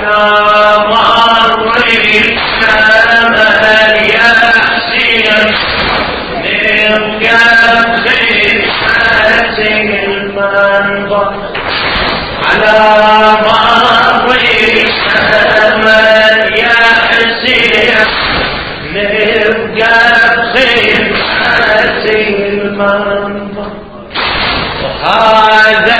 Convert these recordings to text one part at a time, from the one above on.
على مر الزمن يا حسين نبقى بخدمة المنبر على مر الزمن يا حسين نبقى بخدمة المنبر وهذا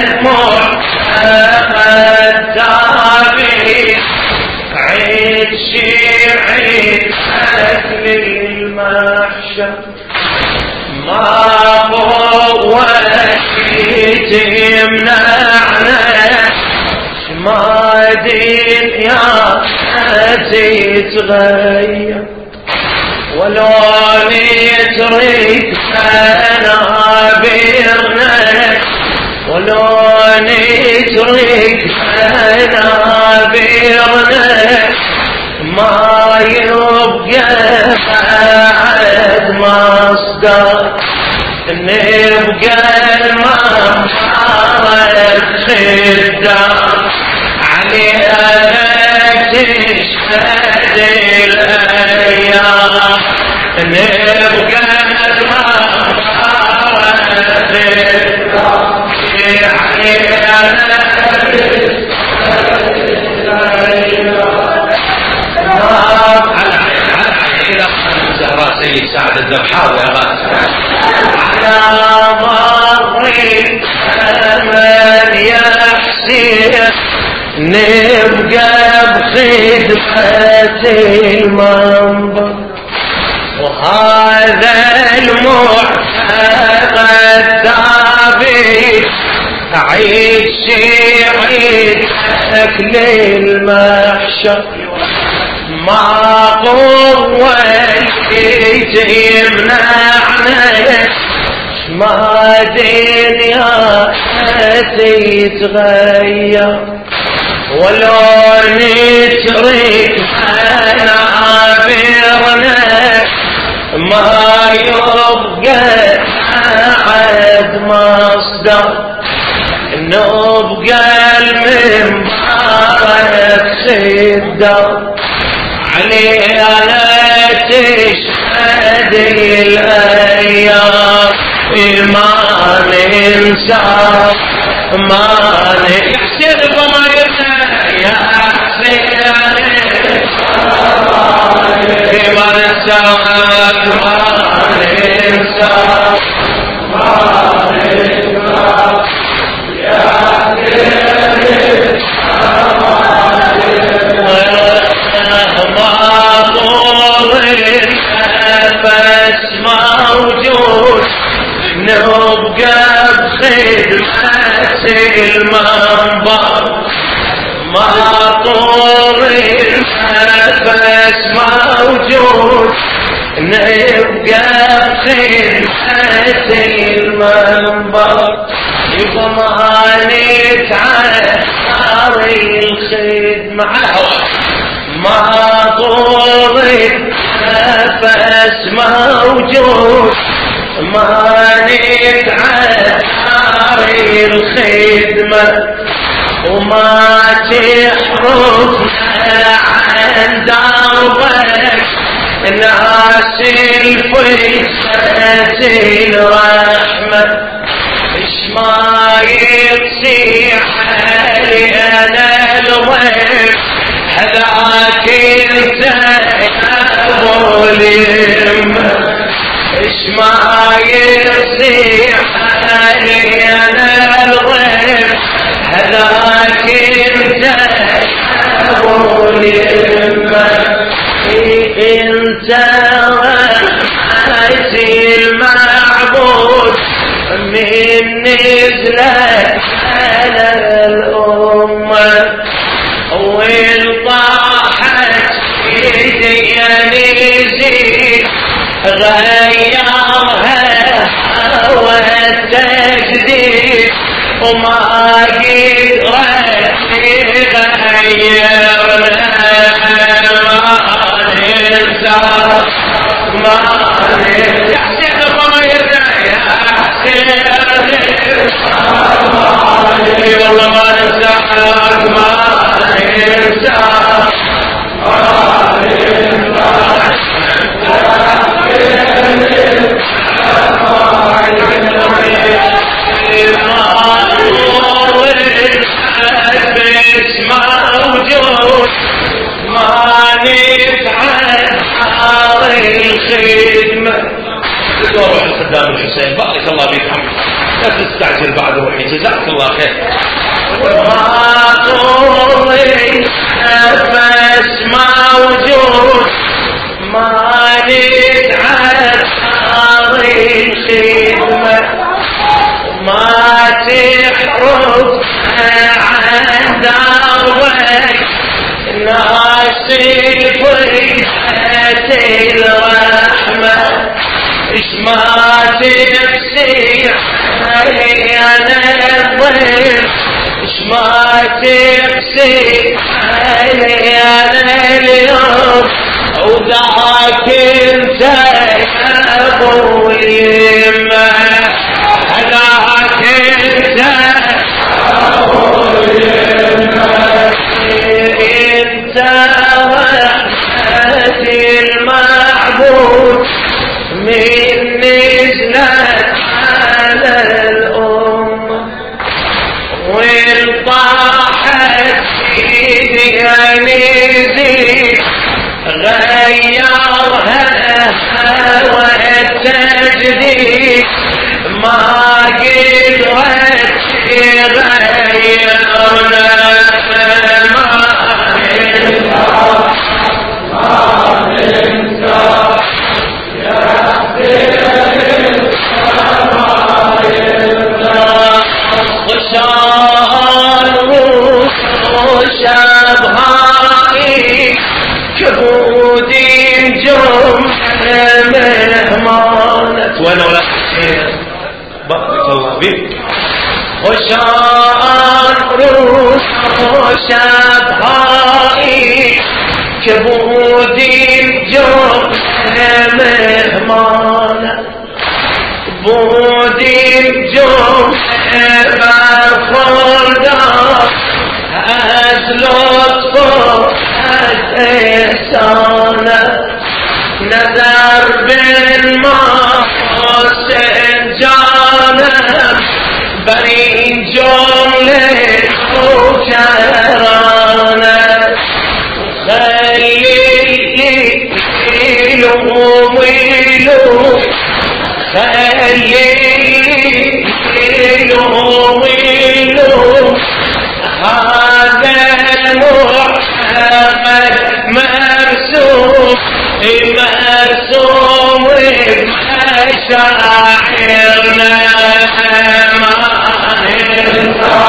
المعتمد تابع عيد شيعي أكل المحشر ما قوة تمنعنا ما دين يا تتغير ولو نترك منابرنا ولو نترك منابرنا ما يبقى بعد مصدر نبقى المنبر خدام عليها تشهد الأيام نبقى المنبر خدام عليها زهراء سيد سعد الذبحاوي يا غالي على مر الزمن يا حسين نبقى بخدمة المنبر وهذا المعتقد ثابت عيد شيعي أكل المحشر ما قوة تمنعنا ما دنيا تتغير ولو نترك منابرنا ما يبقى عد مصدر نبقى المنبر خدام عليها تشهد الأيام ما ننسى ما نحسن ضميرنا يا حسين ما ننسى ما ننسى ما ننسى يا حسين بس موجود نبقى بخدمة المنبر ما طول النفس موجود نبقى بخدمة المنبر يبقى ما نتعثر الخدمة على الهواء ما طول نفس موجود ما نتعثر الخدمة وما تحرمنا عن دربك ناس الفلسة الرحمة إش ما يصيح لنا الويل هذاك انت ابو اليمه ايش ما يصيح علينا الغيب هذاك انت ابو اليمه انت رحمتي المعبود من نزلت على الامه والطاحت ايدي نزيد غيرها هوى التجديد وما قدرت تغيرنا ما ننسى ما ننسى يا حسين ضميرنا يا حسين والله ما ننسى ما ننسى وباطولي نفس موجود ما نتعب صار الخدمة ما تحرق عن دربك ناس الفرحة الرحمة إش ما تفسيح أنا الضيف إش ما تفسيح أنا اليوم وذاك انت يا ابو اليمه هذاك انت يا ابو اليمه انت رحمة المعبود من نزلت على الأمة وإن طاحت سيدها نزيد غيرها هوى التجديد ما قدرت تغيرنا شبهائي كبودين جم مهمانة وانا ولا بارك الله بك وشان روس وشبهائي كبودين جم مهمانة بودين جم برخوردار از لطف از احسانه نظر بین ما حسین جانم بر این جمله نوکرانه خلیلو ویلو خلیلو ویلو هذا المحمد مرسوم مرسوم بمشاعرنا ما ننسى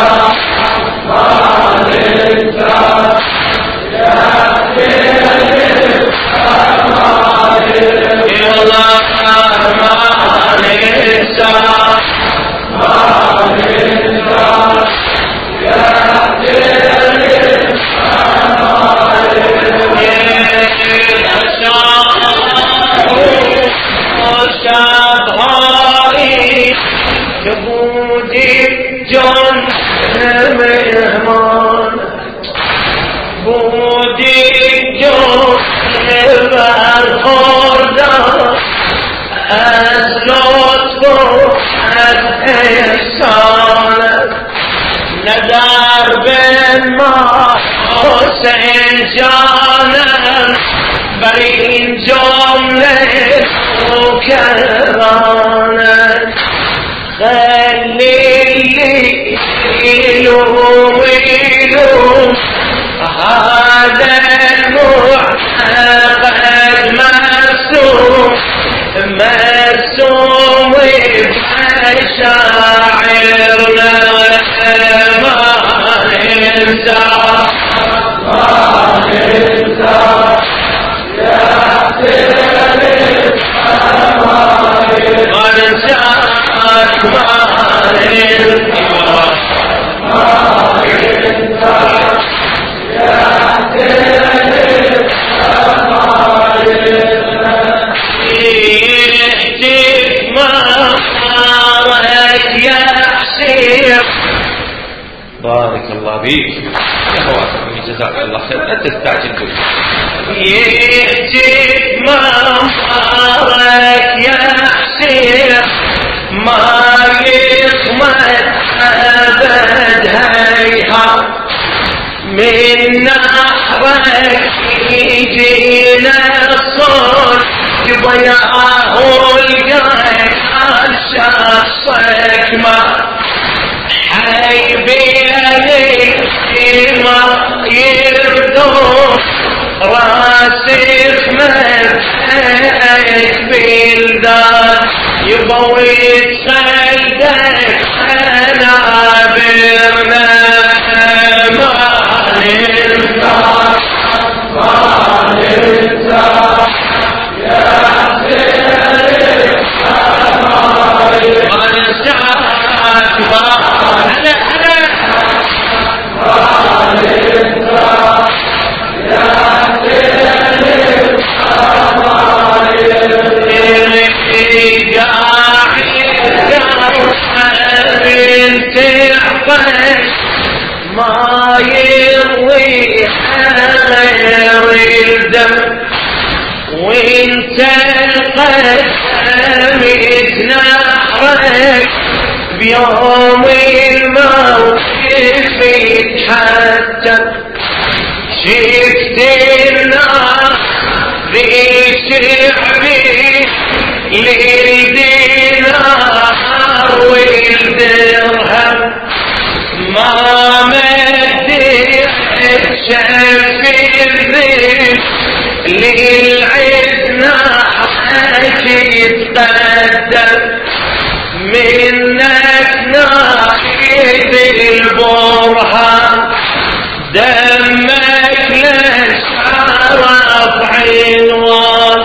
يا الله ما ننسى شبهائي كبودي جون مهمان بودي جون برخوردار از لطف از احسانت ندر بین ما حسین جانم بر این جمله نوکرانت خلیلو ویلو هذا المعتقد مرسوم مرسوم بمشاعرنا ما ننسى ما ننسى يا سيدي ما ننسى ما ننسى يا سيدي بارك الله بيك يا خواتم جزاك الله خير لا تستعجل بك يهجد ما مبارك يا حسين ما يخمد أبد هيها من نحرك يجينا الصوت يضيعه القايد عن شخصك ما حيبي ولدان يبوي تخلدك حنابرنا ما ننسى يا حسين ما ننسى ما يروي غير الدم وانت القسم يتنحرك بيوم الموقف يتحتم شفت النار بشعبي للدينار والدرهم ما مدح شف الذل للعزنا حكي يتقدم منك ناحية البرهان دمك للشرف عنوان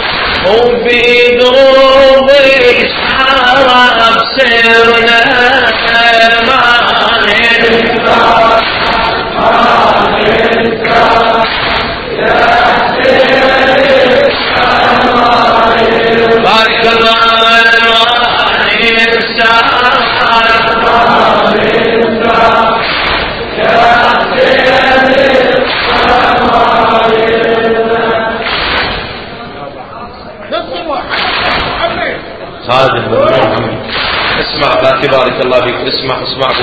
وبدروب الشرف سرنا ما ننسى يا حسين بارك الله ما ننسى يا خادم اسمع باكي بارك الله فيك اسمع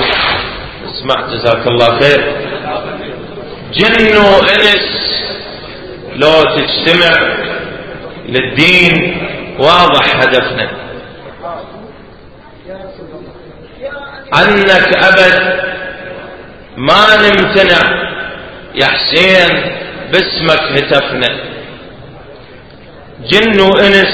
جزاك الله خير. جن وانس لو تجتمع للدين واضح هدفنا عنك ابد ما نمتنع يا حسين باسمك هتفنا. جن وانس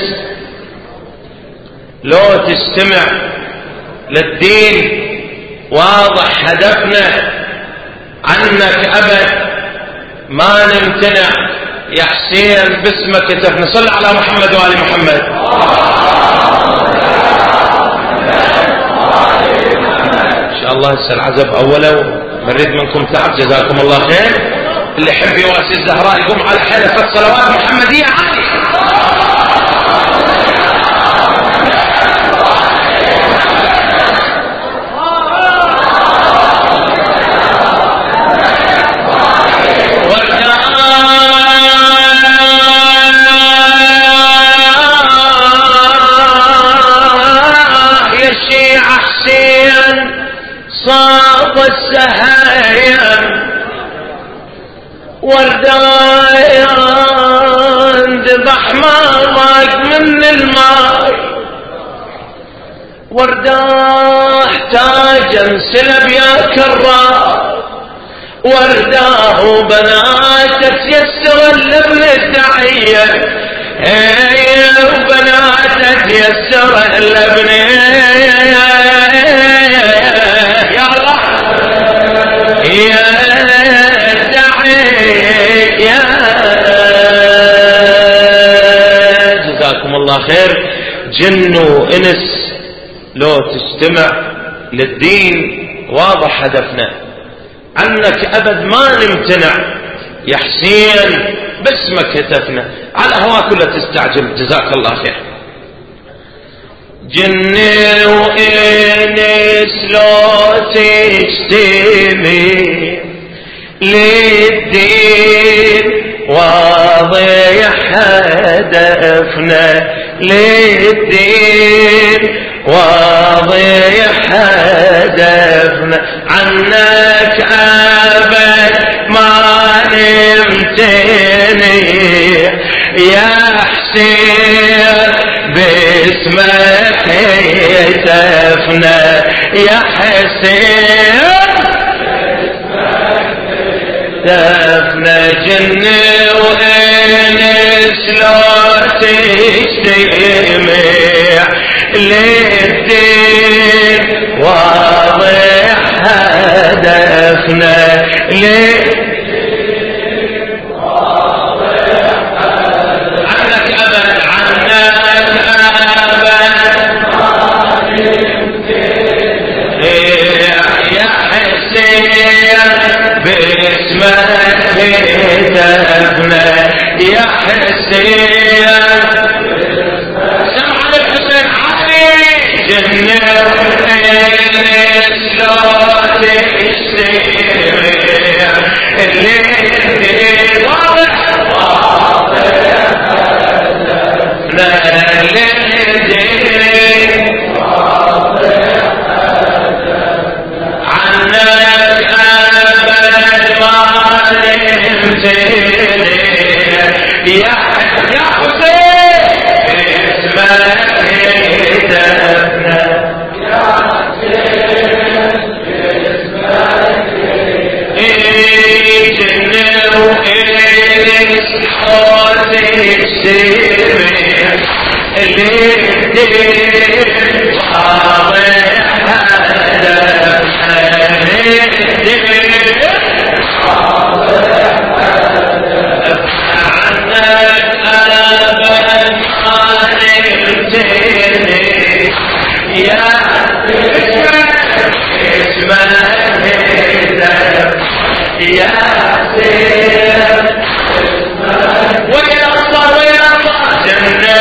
لو تستمع للدين واضح هدفنا عنك أبد ما نمتنع يا حسين باسمك هتفنا. صل على محمد وآل محمد. إن شاء الله هسه العزب أولا نريد منكم تعب جزاكم الله خير. اللي يحب يواسي الزهراء يقوم على حلفة صلوات محمدية عالية. صاب السهايم وردان ذبح ماضاك من الماء ورداه احتاج انسلب يا كرار ورداه وبناته تيسر لابن الدعية وبناته تيسر لابن يا دعي يا جزاكم الله خير. جن وانس لو تجتمع للدين واضح هدفنا عنك ابد ما نمتنع يا حسين باسمك هتفنا. على هواك كله تستعجل جزاك الله خير. جن وانس لو تجتمع للدين واضح هدفنا للدين واضح هدفنا عنك أبد ما نمتنع يا حسين باسمك هتفنا يا حسين دفنا. جن وانس لا تجتمع للدين واضح هدفنا عنك أبد عنك أبد يا حسين باسمك هتفنا يا حسين سمع الحسين علي جنة الإسلام اللي واضح لا للدين عنك أبد ما نمتلي يا حسين اسمك هتفنا يا حسين اسمك جنة وإنس حوت السير اللي الدين واضح يا سير وين الله وين الله جنة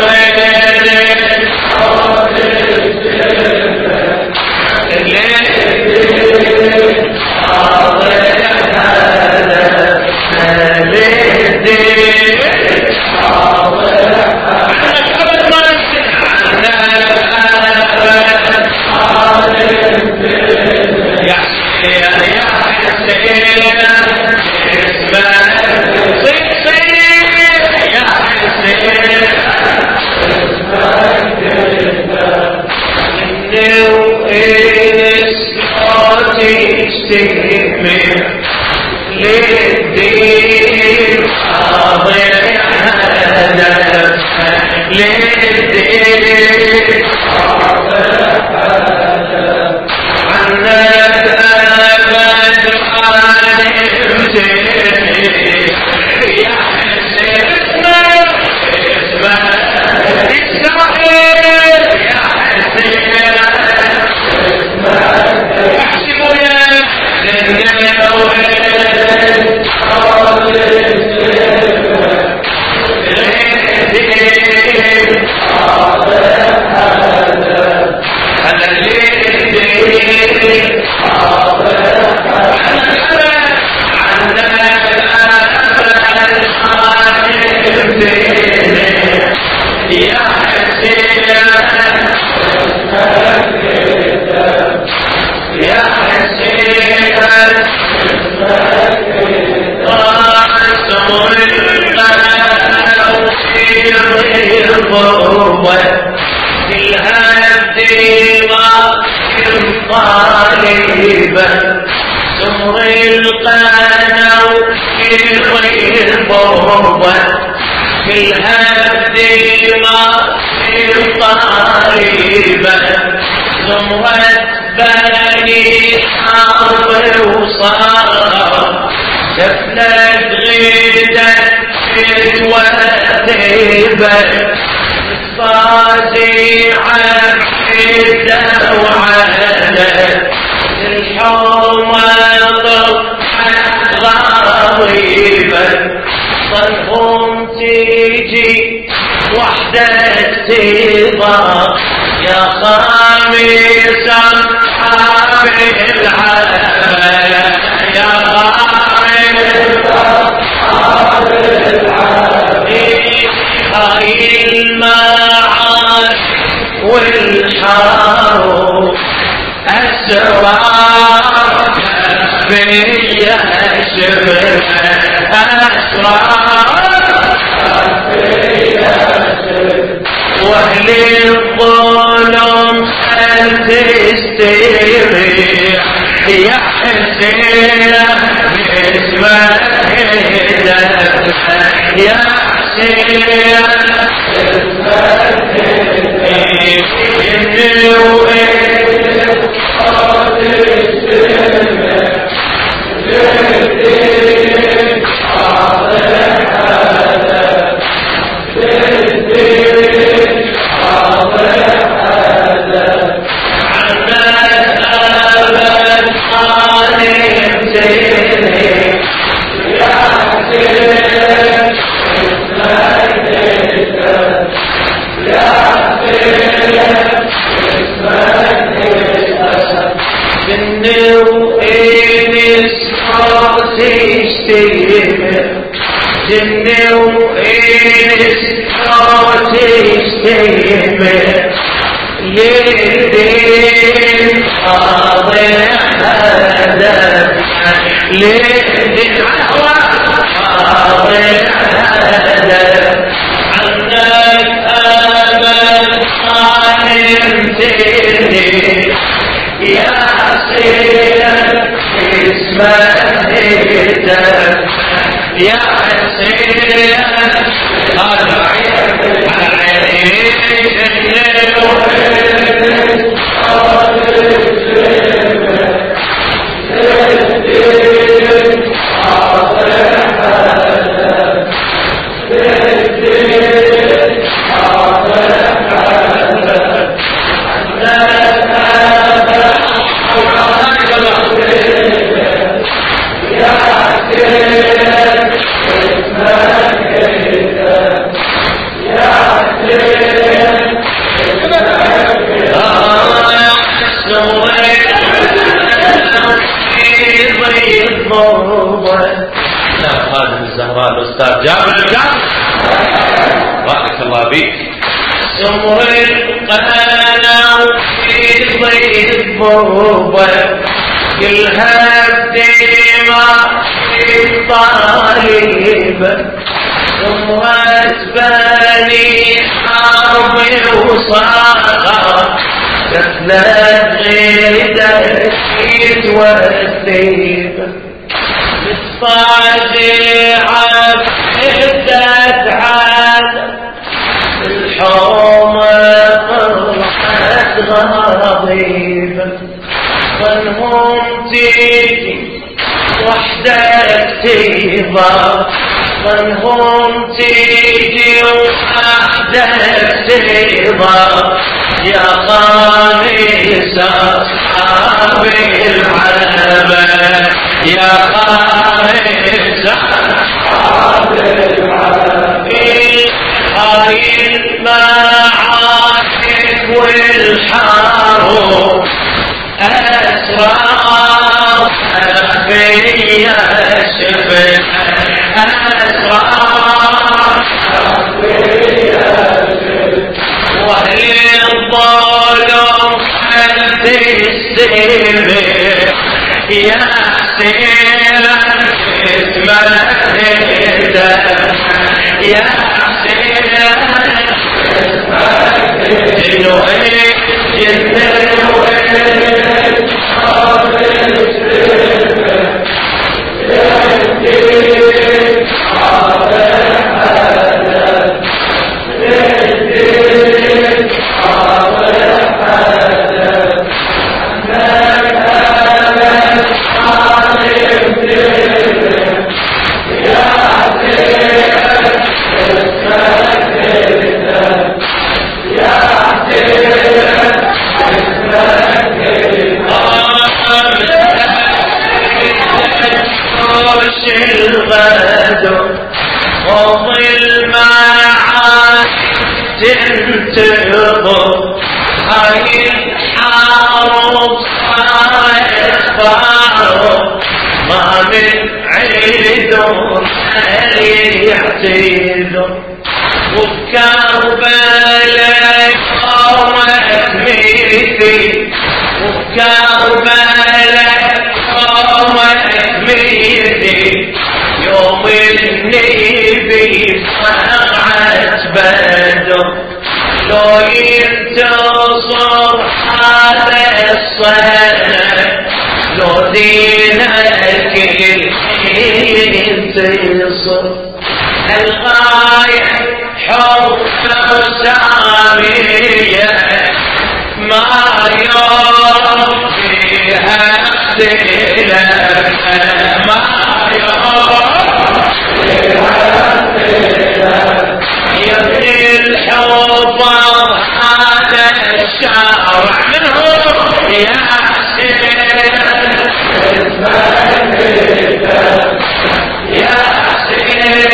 للدين حاضر هدف للدين حاضر هدف عنك أبد حالمتني يا حسين اسمك إسرائيل يا حسين احسبوا يا طالبا سمر القنا وكير البربة في الهد ما طالبا سمرت بني حرب وصار شفلت غيدت وثيبا فازعا حدا وعلا الحومة طلعت غريبا صنهم تيجي وحدك تبا يا خامس أصحاب العالم يا خامس أصحاب العالم هاي المعاد والحار أسرار فيا شبه أسرار فيا شبه وأهل الظلم أن تستريح يا حسين باسمك هدف يا الأستاذ جابر الجابر بارك الله بك. سمر القنا في ضيف ضربة كلها الدماء في الطالبة سمرت بني حرب وصاغة كتلت غيدة والثيبة طالعة بحدة عاد الحومة فرحت غضيبة ظنهم تيجي وحدك تيضا ظنهم تيجي وحدك تيضا يا خامس أصحاب العلبة يا خامس أصحاب العلبة هاي المعارك والحروب أسرار فيا شفت أسرار فيا شفت وأهل الظلم حد السر يا سيرا اسمعت يا سيرا وظل معاك تنتظر هاي الحارب صارت فارق ما من عيدهم يعتذر وبكربلاء قامت ميتي وبكربلاء قامت ميتي يوم النبي صنعت بدر لو ينتصر هذا الصنع لو دينك ينتصر الغاية حب سامية ما يوم فيها اختلاف ما يوم فيها اختلاف يبني الحب هذا الشارع منه يا سيد يا سيد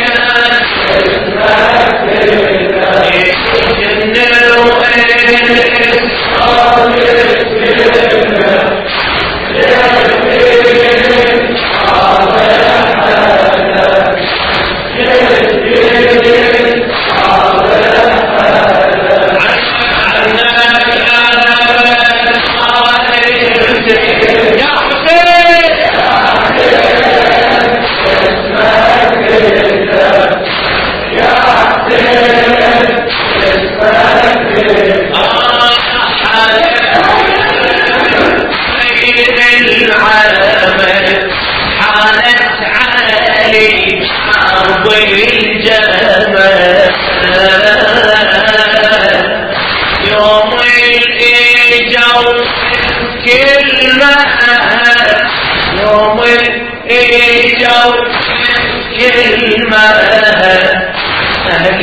يوم الإجو كلمة أهل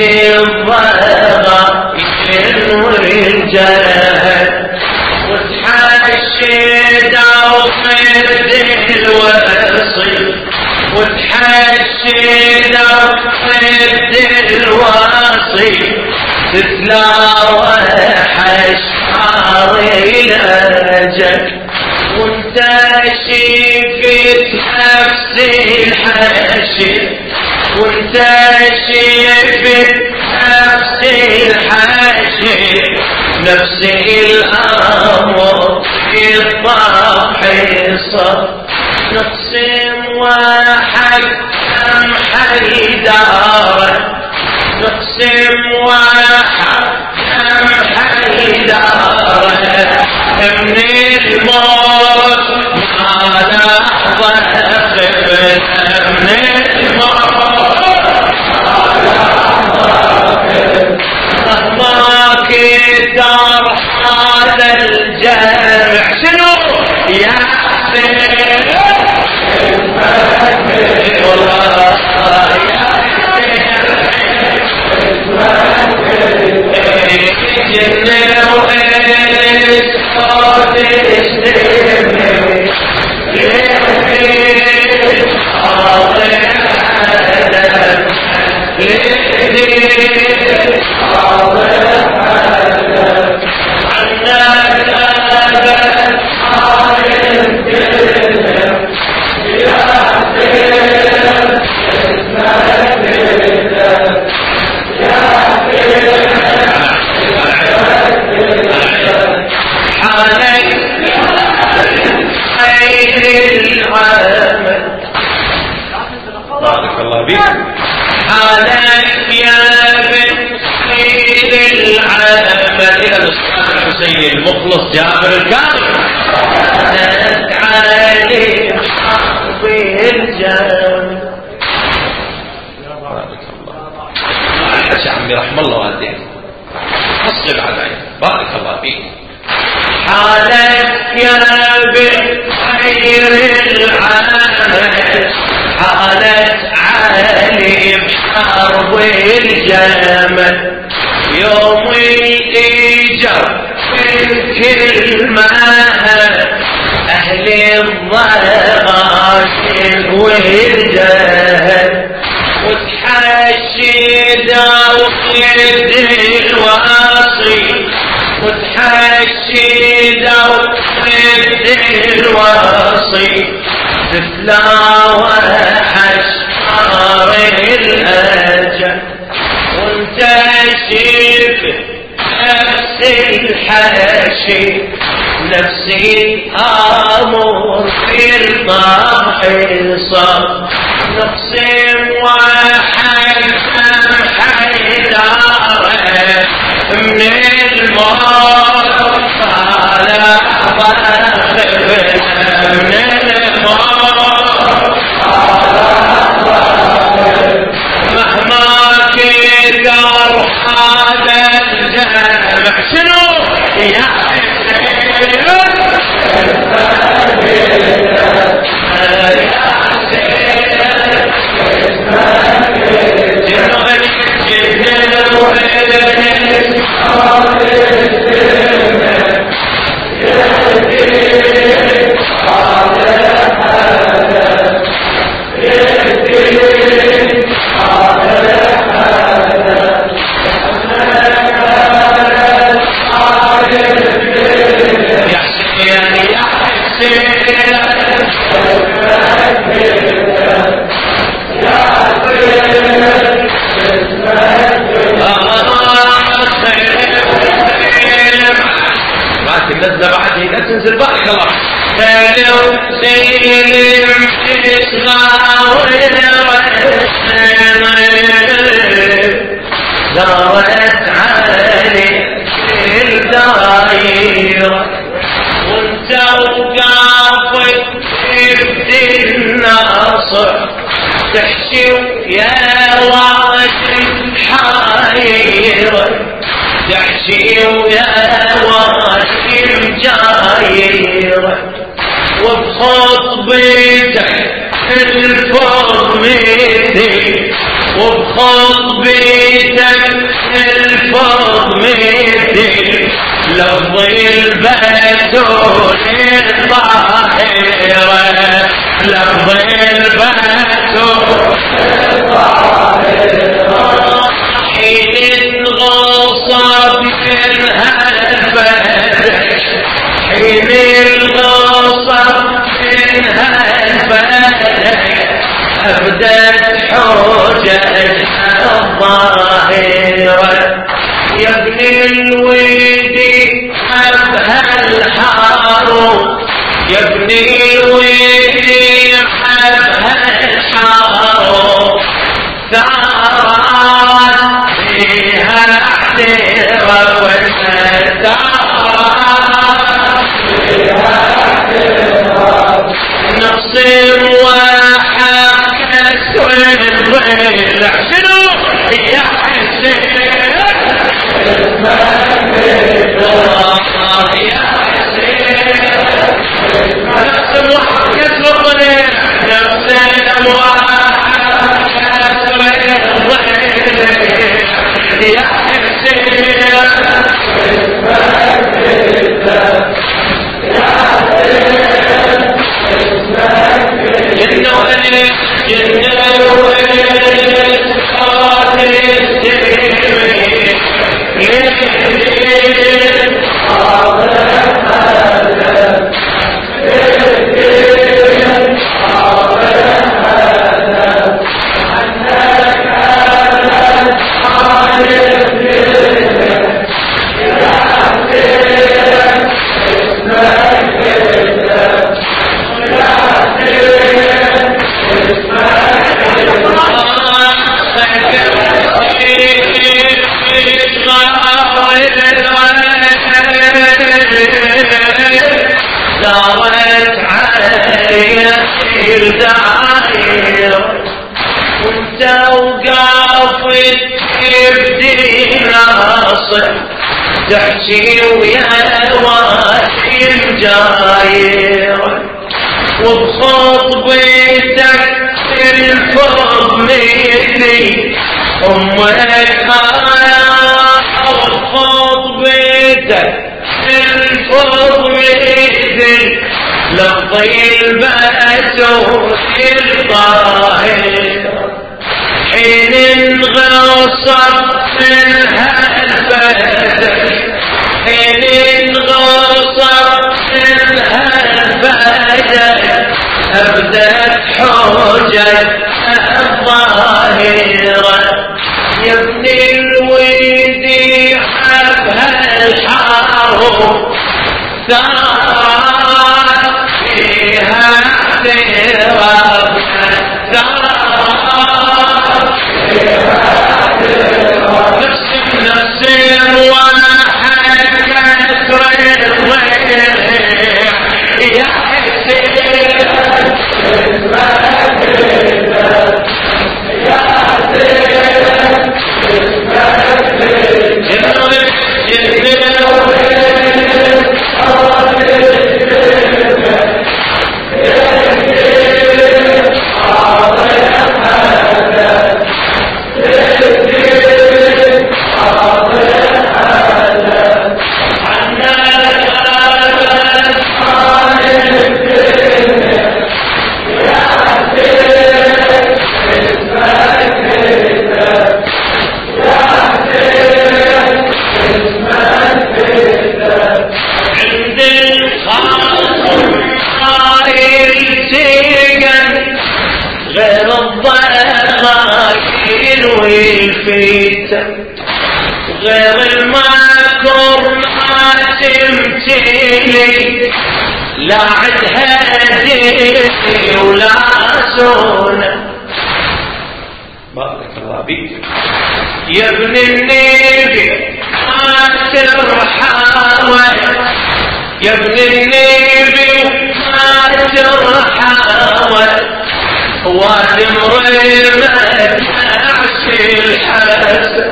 الضغائن والجهل وتحشد وفرد الوصي وتحشد وفرد الوصي تتلاوى حشعار الأجل وانت شفت نفس الحشد وانت شفت نفس الحشد نفس الأمر في الطبع صف نقسم واحد أم حيدارا نقسم واحد أم حيدارا من الموت ما لحظة خفنا من الموت مهما كدر هذا الجامع شنو يا سيد والله يا بارك الله بك حالك يا بن خير العالم إلى الأستاذ الحسين المخلص جابر الكامل علي حربي الجامل بارك الله يا عمي رحم الله والديك حصل علي بارك الله فيك حالك يا بن خير العالم حالت علي بحرب الجمل يوم الإجر من كلمة أهل الضغاشن والجهل وتحشد وقد الواصي وتحشد وقد الواصي تتلاوى حشار الأجل وانت شف نفس الحشي نفسي آمر في الطرح صار نقسم واحد حيدارة من الموت على ضخفنا من الموت مهما تحشي يا واشم حايرة تحشي يا واشم جايرة وبخطبتك الفض مثل وبخطبتك الفض مثل لفظ البتول الطاهرة لفظ البتول الطاهرة حين الغصب منها الفدك حين الغصب منها الفدك أبدت حجتها الظاهرة يا ابن الودي حبها الحارو يا ابن الودي حبها الحارو ثارت فيها اعتراف ثارت فيها اعتراف نصر وحكس والضلع شنو يا حسين يا حسين نفس وحكس والضلع نفس وحكس والضلع يا حسين دارت علي الدعاير وانت وقافت تبدي ناصر تحكي ويا واشم جاير وبخطبتك الفض مثلي امك وبخطبتك الفض مثل لفظ البتول الطاهر حين انغصب منها الفدك حين انغصب منها الفدك أبدت حجتها الظاهرة يا ابن الودي حبها الحارو ثارت فيها اعتراف ثارت فيها اعتراف نفس وحكت الضلع يا حسين يا غير الضغائن والفتن غير المكر ما تمتلي لا عد هدي ولا سنة. بارك الله بك يا ابن النبي ما ترحمه يا ابن النبي ما ترحمه وادمرمت عشي الحسن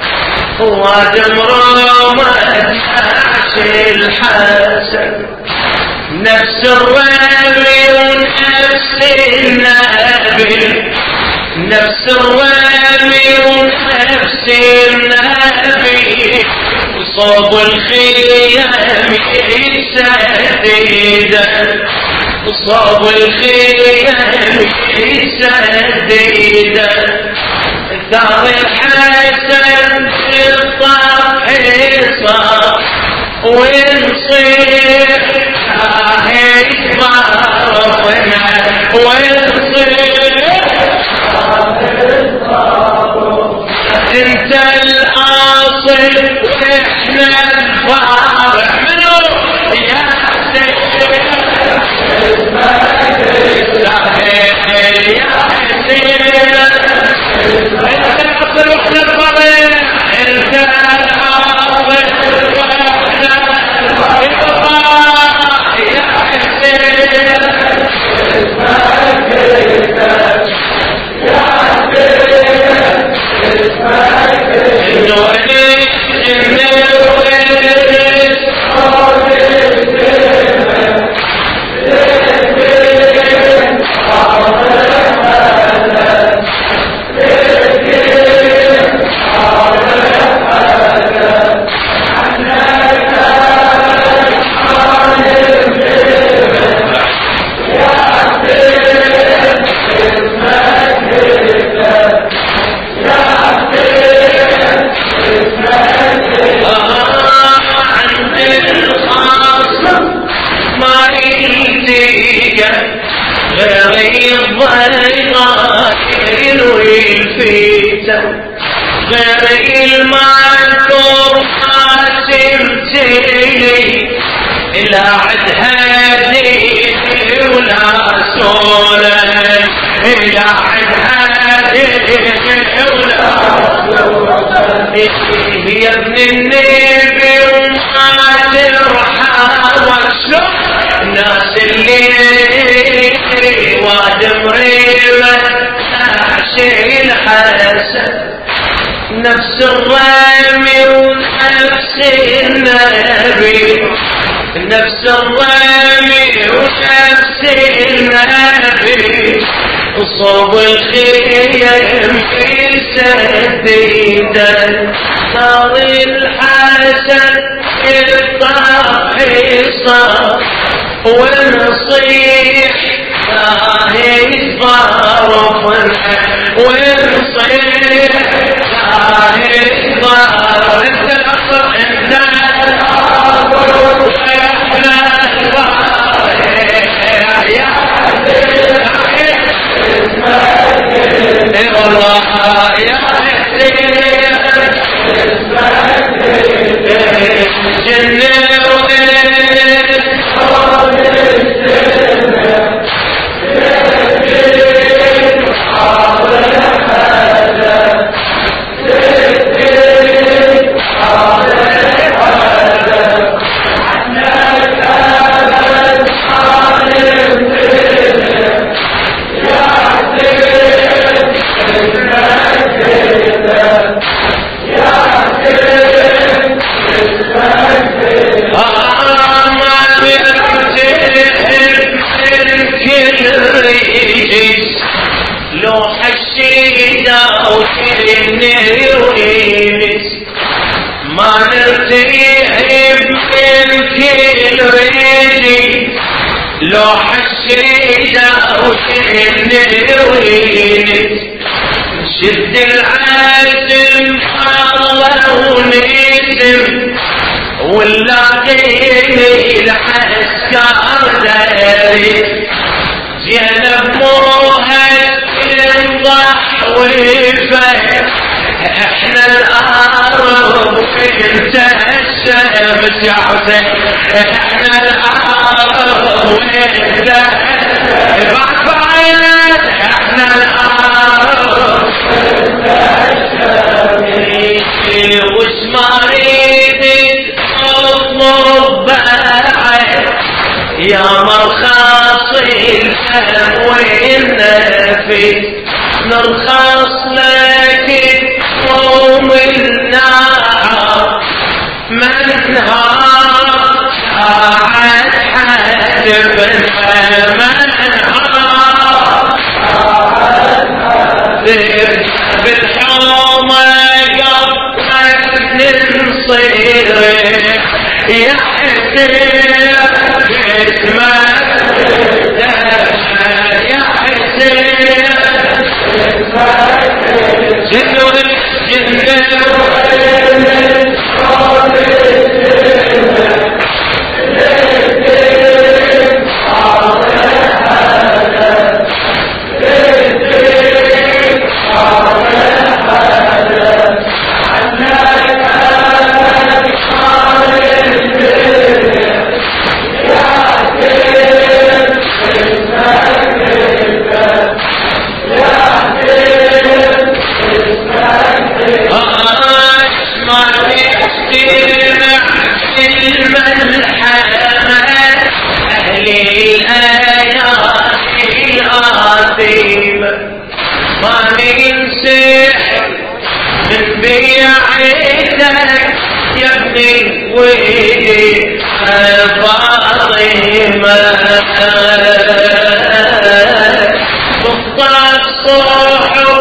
وادمرمت عشي الحسن نفس الرمي ونفس النبي نفس الرمي ونفس النبي وصوب الخيام يسدد وصوب الخيام يسدد ثار الحسن في الطرح ونصير ضربنا ونصير انت الاصل واحنا الفارع منو يا حسين يا حسين انت الاصل واحنا الفارع انت الاصل واحنا غير المعذور قاسمتني إلى عد هديه ولا سولك إلى عد هديه ولا سولك يا ابن النبي وما ترحم وشوف الناس اللي وادم ريبة عشي الحسن نفس الرمي ونفس النبي نفس الرمي ونفس النبي وصوب الخيام يسدد صار الحسن الطاحصة ونصيح ضارب ونصيح ضارب انت الاصل انت يا والله يا لوح الشيدة وتنيريس ما نرتيب من كل ريجي لوح الشيدة وتنيريس شد العزم الله ونسم واللاقيني العسكر داري جنب مروهد ينضح ويفه احنا الارض وانت الشمس يا حسين احنا الارض وانت بعد احنا الارض وش ما اريد اطلب بعد يا مرخص الهم والنفس نفس نرخص لك قوم النار منها ساعة حجبنا منها بالحومة قبل نصير يا حسين اسمك يا حسين جنو ما ننسح من بيعتك يا ابني ويدي فاطمة تفضل صحب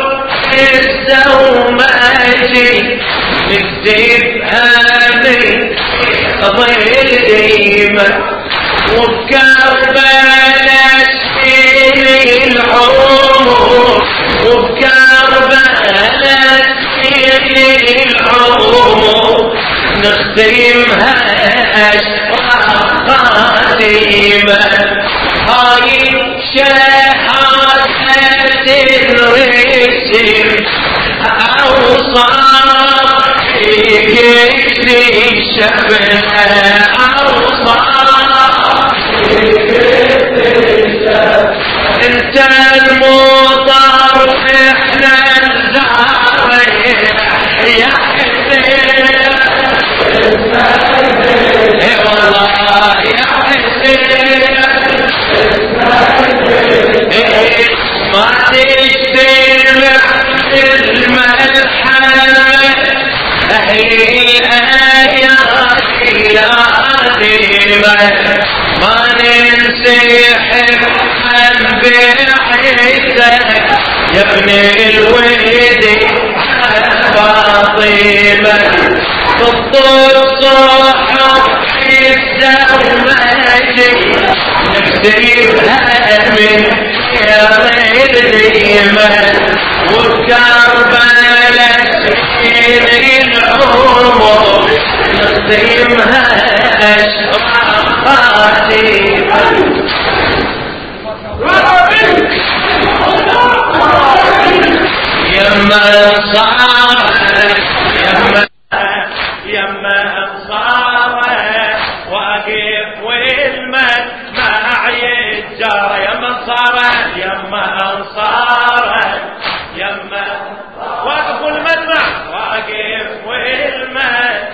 الزوماجي نكتبها من ظليمة وبكربلاء سنين العمر وبكربلاء سنين العمر نختمها أشرار قديمة هاي شهادة الرسم أوصار فيك شبه أوصار انت المطر احنا الزارين يا حسين اي والله يا حسين ما تشتمع الملحمة اهل الايات العظيمة ما ننسحب بعيدك يا ابن الولد فاطمة تطل صحب الزوماجي نكتبها من يا غيريمة وبكربلاء سنين العمر نختمها أشرار قديمة يما صارت يما صارت واقف والمد ما يتجرى يما صارت يما واقف والمدمع واقف والمد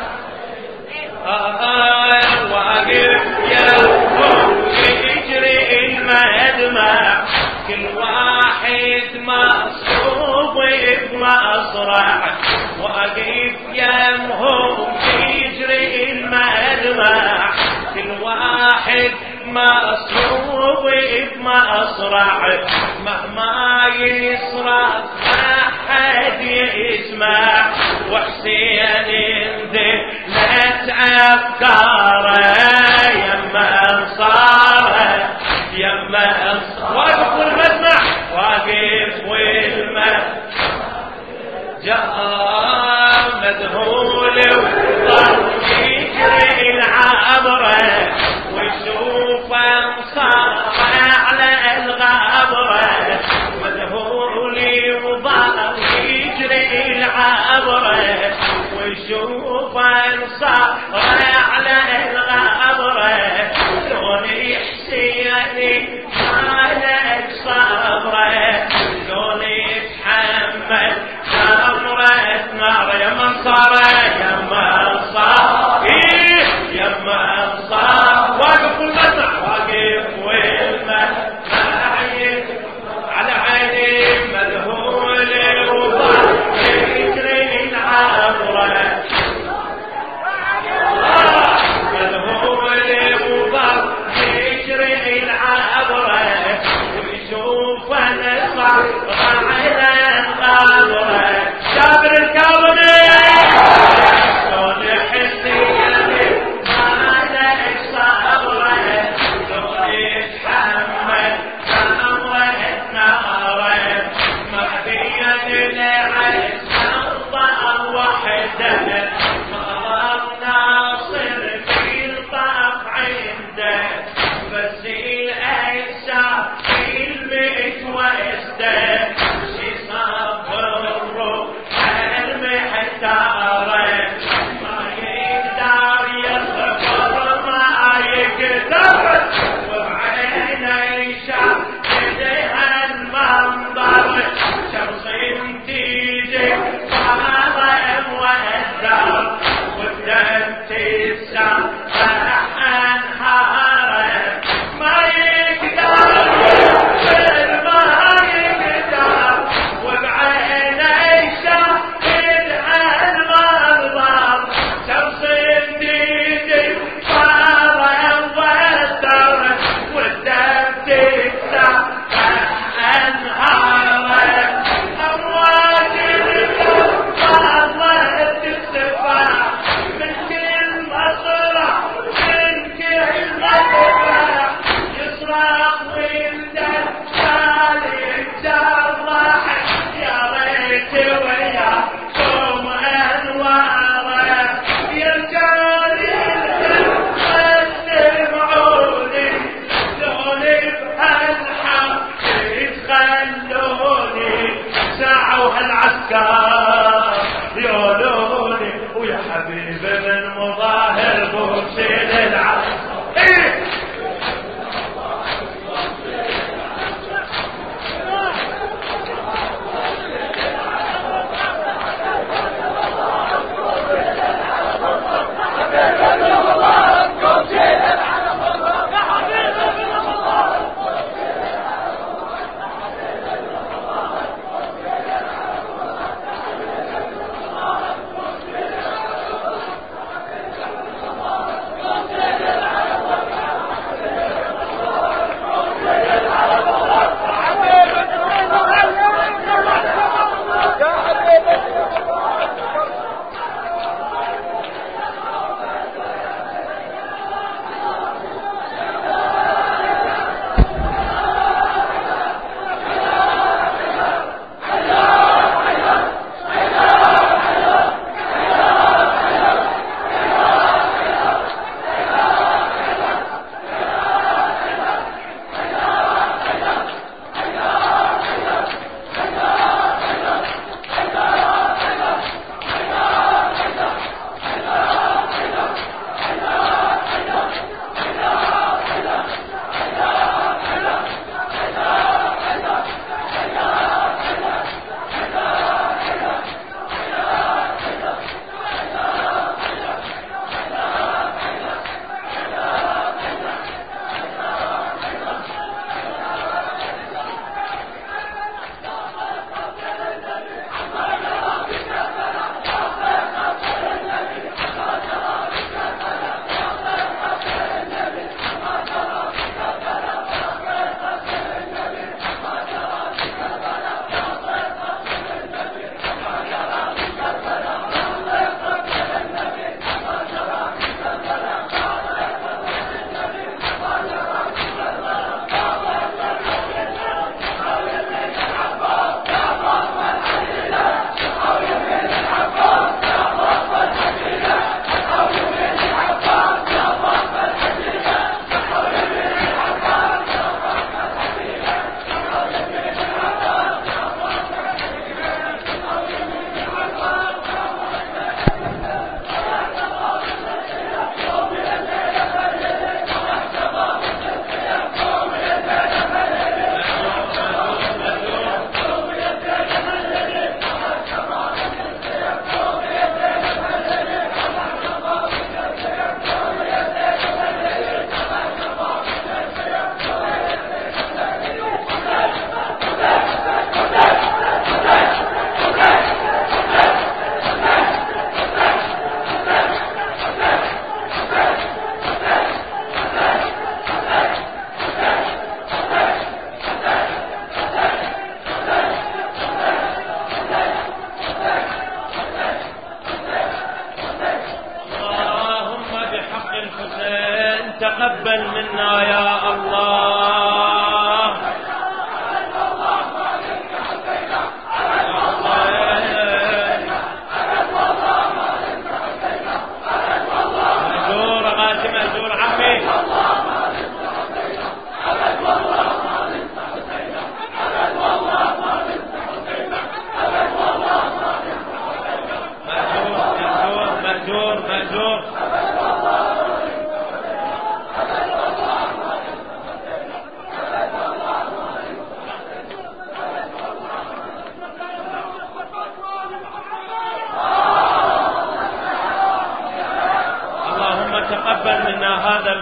واقف يا يجري المدمع كل واحد مصروف بمصرع واقف يمهم يجري المدمع كل واحد مصروف بمصرع مهما يصرف ما حد يسمع وحسين انذلت افكاره يما انصاره يما واقف والمدمع واقف والمدمع جاء مذهول وضل يجري العبره ويشوف انصاره على الغبره مذهول وضل يجري العبره ويشوف انصاره على الغبره لون حسيني مالك صبره لون يتحمل جمرة نار يا منصارة يا منصار يا منصار واقف المدمع واقف والمدمع على عين ونصعد على الغابرة جابر الكوني شلون حسيني ما لك صبرة لو يتحمل أمره ناره ما بين العز نرضى وحده مرض ناصر في الطاف عنده بس الأجسام في البيت واسده شي صبر الروح المحتاره ما يقدر يصبر ما يقدر وبعينه يشاف ايديها المنظر شمس تيجي ظلم والدار والدم تسامح انهاره ما يقدر يصبر ما يقدر وبعينه يشاف ايديها المنظر شمس تيجي ظلم والدار والدم تسامح انهاره امواج الكون ظلت السفاح من كل مصرع من كل مصرع يصرخ والدم شالي جرح يا ريت وياكم انواره يرجع لي تسمعوني لوني بهالحق تخلوني ساعوا هالعسكر يقولوني ويا حبيبي من مظاهر بوسين العسكر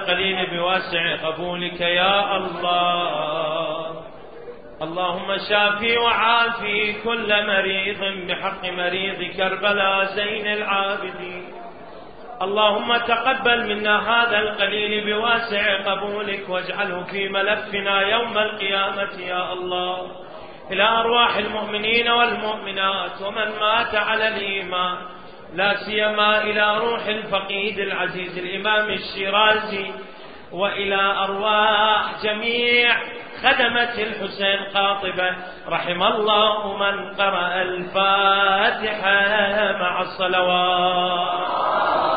القليل بواسع قبولك يا الله. اللهم شافي وعافي كل مريض بحق مريض كربلاء زين العابدين. اللهم تقبل منا هذا القليل بواسع قبولك واجعله في ملفنا يوم القيامة يا الله. إلى أرواح المؤمنين والمؤمنات ومن مات على الإيمان، لا سيما إلى روح الفقيد العزيز الإمام الشيرازي، وإلى أرواح جميع خدمة الحسين قاطبة، رحم الله من قرأ الفاتحة مع الصلوات.